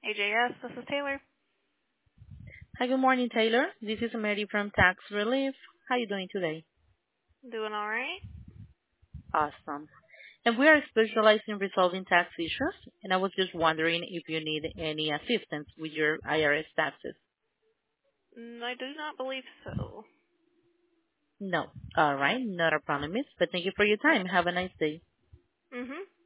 AJS, this is Taylor. Hi, good morning, Taylor. This is Mary from Tax Relief. How are you doing today? Doing all right? Awesome. And we are specialized in resolving tax issues, and I was just wondering if you need any assistance with your IRS taxes. I do not believe so. No. All right, not a problem, miss, but thank you for your time. Have a nice day. Mm-hmm.